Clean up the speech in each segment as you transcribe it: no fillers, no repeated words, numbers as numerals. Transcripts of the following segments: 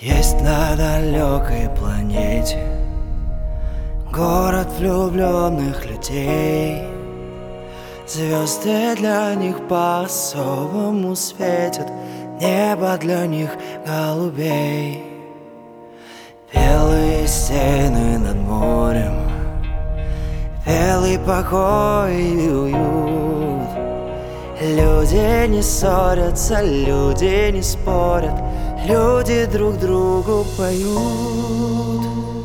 Есть на далекой планете город влюбленных людей. Звезды для них по-особому светят, небо для них голубей. Белые стены над морем, белый покой и уют. Люди не ссорятся, люди не спорят, люди друг другу поют.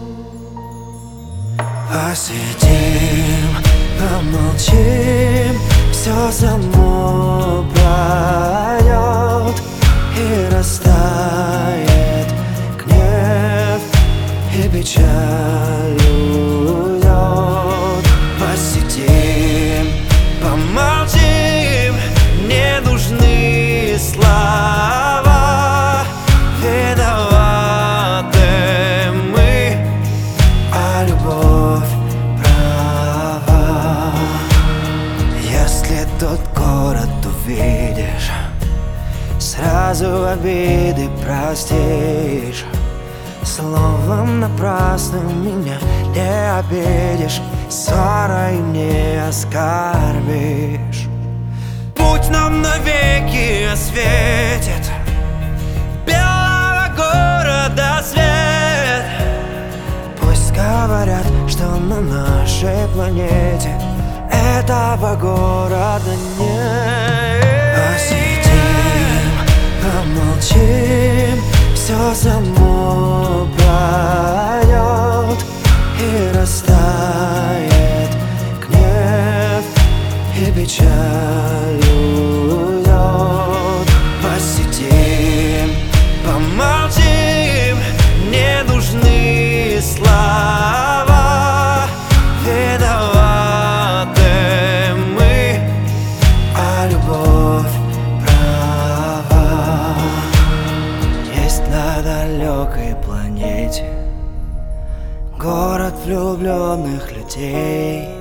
Посидим, помолчим, все само пройдет и растает гнев, и печаль уйдет. Посидим, помолчим, не нужны слова. Виноваты мы, а любовь права. Если тот город увидишь, сразу обиды простишь. Словом напрасным меня не обидишь, ссорой не оскорбишь. Путь нам навеки осветит белого города свет. Пусть говорят, что на нашей планете этого города нет. Посидим, помолчим, все само пройдет и растает гнев, и печаль уйдет. Посидим, помолчим, не нужны слова. Виноваты мы, а любовь права. Есть на далекой планете город влюбленных людей.